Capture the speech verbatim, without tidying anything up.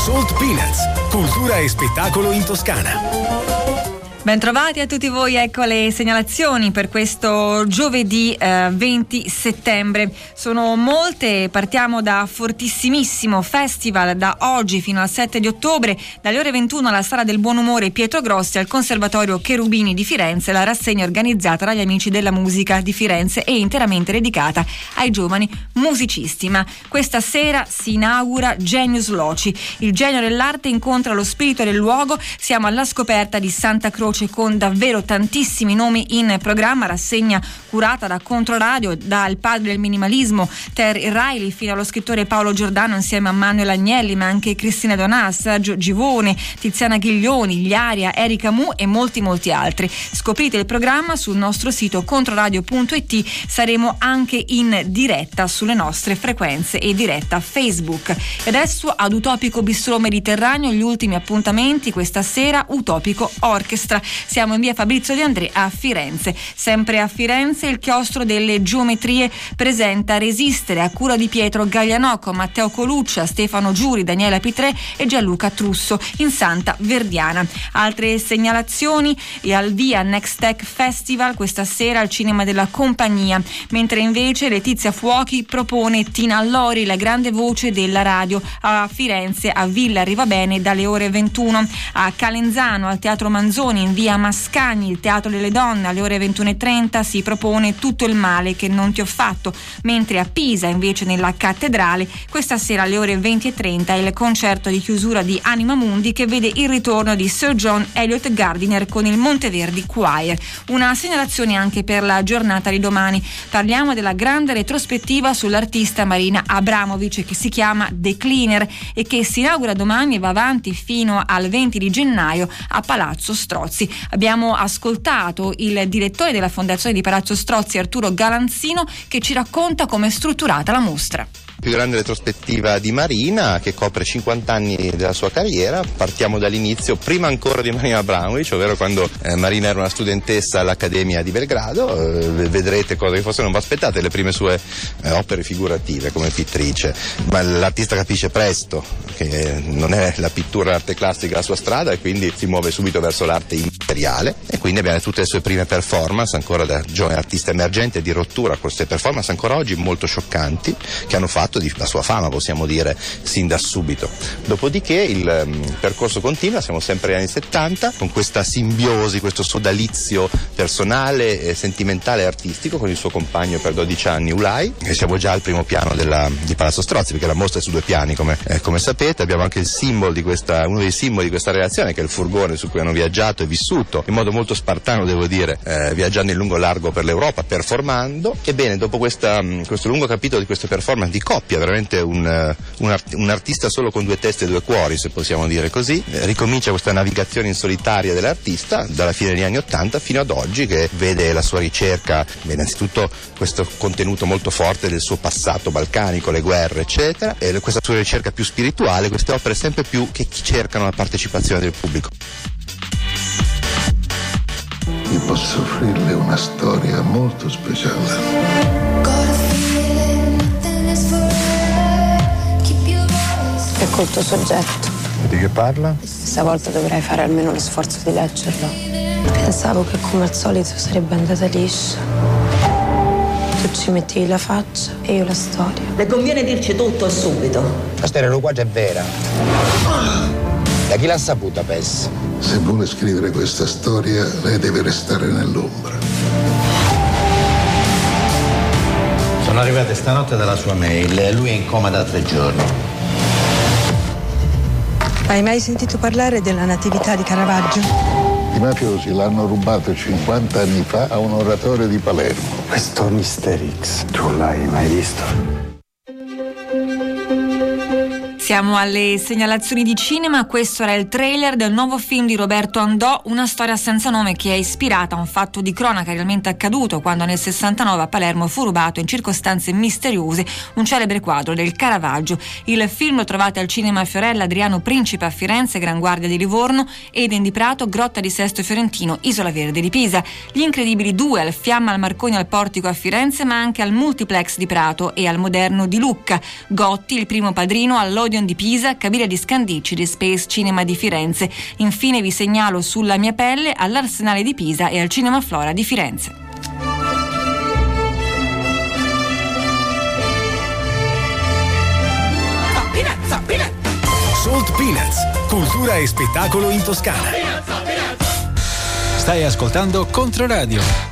Salt Peanuts, cultura e spettacolo in Toscana. Bentrovati a tutti voi, ecco le segnalazioni per questo giovedì eh, venti settembre. Sono molte, partiamo da Fortissimissimo Festival da oggi fino al sette di ottobre, dalle ore ventuno alla Sala del Buon Umore Pietro Grossi al Conservatorio Cherubini di Firenze, la rassegna organizzata dagli Amici della Musica di Firenze e interamente dedicata ai giovani musicisti. Ma questa sera si inaugura Genius Loci, il genio dell'arte incontra lo spirito del luogo. Siamo alla scoperta di Santa Croce con davvero tantissimi nomi in programma, rassegna curata da Controradio, dal padre del minimalismo Terry Riley fino allo scrittore Paolo Giordano insieme a Manuel Agnelli, ma anche Cristina Donà, Sergio Givone, Tiziana Ghiglioni,Gliaria, Erika Mu e molti molti altri. Scoprite il programma sul nostro sito controradio punto it. Saremo anche in diretta sulle nostre frequenze e diretta Facebook. E adesso ad Utopico Bistrò Mediterraneo gli ultimi appuntamenti questa sera. Utopico Orchestra. Siamo in via Fabrizio De André a Firenze. Sempre a Firenze il Chiostro delle Geometrie presenta Resistere a cura di Pietro Gaglianocco, Matteo Coluccia, Stefano Giuri, Daniela Pitrè e Gianluca Trusso in Santa Verdiana. Altre segnalazioni: e al via Next Tech Festival questa sera al Cinema della Compagnia, mentre invece Letizia Fuochi propone Tina Allori, la grande voce della radio, a Firenze a Villa Rivabene dalle ore ventuno. A Calenzano al Teatro Manzoni in via Mascagni il Teatro delle Donne alle ore ventuno e trenta si propone Tutto il male che non ti ho fatto, mentre a Pisa invece nella Cattedrale questa sera alle ore venti e trenta il concerto di chiusura di Anima Mundi che vede il ritorno di Sir John Eliot Gardiner con il Monteverdi Choir. Una segnalazione anche per la giornata di domani: parliamo della grande retrospettiva sull'artista Marina Abramovic che si chiama The Cleaner e che si inaugura domani e va avanti fino al venti di gennaio a Palazzo Strozzi. Abbiamo ascoltato il direttore della Fondazione di Palazzo Strozzi, Arturo Galanzino, che ci racconta come è strutturata la mostra. Più grande retrospettiva di Marina, che copre cinquanta anni della sua carriera. Partiamo dall'inizio, prima ancora di Marina Abramovic, ovvero quando eh, Marina era una studentessa all'Accademia di Belgrado. Eh, vedrete cose che forse non vi aspettate, le prime sue eh, opere figurative come pittrice, ma l'artista capisce presto che non è la pittura, l'arte classica la sua strada, e quindi si muove subito verso l'arte immateriale, e quindi abbiamo tutte le sue prime performance ancora da giovane artista emergente, di rottura, queste performance ancora oggi molto scioccanti che hanno fatto di la sua fama, possiamo dire, sin da subito. Dopodiché il um, percorso continua, siamo sempre negli anni settanta, con questa simbiosi, questo sodalizio personale, eh, sentimentale e artistico con il suo compagno per dodici anni Ulai, e siamo già al primo piano della, di Palazzo Strozzi, perché la mostra è su due piani come, eh, come sapete. Abbiamo anche il simbolo di questa, uno dei simboli di questa relazione, che è il furgone su cui hanno viaggiato e vissuto in modo molto spartano, devo dire, eh, viaggiando in lungo e largo per l'Europa, performando. Ebbene, dopo questa, questo lungo capitolo di queste performance di coppia, veramente un, un, art, un artista solo con due teste e due cuori, se possiamo dire così, eh, ricomincia questa navigazione in solitaria dell'artista dalla fine degli anni Ottanta fino ad oggi, che vede la sua ricerca, beh, innanzitutto questo contenuto molto forte del suo passato balcanico, le guerre eccetera, e questa sua ricerca più spirituale, queste opere sempre più che cercano la partecipazione del pubblico. Io posso offrirle una storia molto speciale. È col tuo soggetto. E di che parla? Stavolta dovrei fare almeno lo sforzo di leggerlo. Pensavo che come al solito sarebbe andata liscia. Tu ci metti la faccia e io la storia. Le conviene dirci tutto subito. La storia loquace è vera. Da chi l'ha saputa, Pes? Se vuole scrivere questa storia, lei deve restare nell'ombra. Sono arrivate stanotte dalla sua mail. Lui è in coma da tre giorni. Hai mai sentito parlare della natività di Caravaggio? I mafiosi l'hanno rubato cinquanta anni fa a un oratorio di Palermo. Questo mister X, tu l'hai mai visto? Siamo alle segnalazioni di cinema. Questo era il trailer del nuovo film di Roberto Andò, Una storia senza nome, che è ispirata a un fatto di cronaca realmente accaduto quando nel sessantanove a Palermo fu rubato in circostanze misteriose un celebre quadro del Caravaggio. Il film lo trovate al Cinema Fiorella Adriano Principe a Firenze, Gran Guardia di Livorno, Eden di Prato, Grotta di Sesto Fiorentino, Isola Verde di Pisa. Gli Incredibili due al Fiamma al Marconi al Portico a Firenze, ma anche al Multiplex di Prato e al Moderno di Lucca. Gotti, il primo padrino, all'Odeon Odeon di Pisa, Cabiria di Scandicci, Space Cinema di Firenze. Infine vi segnalo Sulla mia pelle all'Arsenale di Pisa e al Cinema Flora di Firenze. Salt Peanuts, cultura e spettacolo in Toscana. Stai ascoltando Controradio.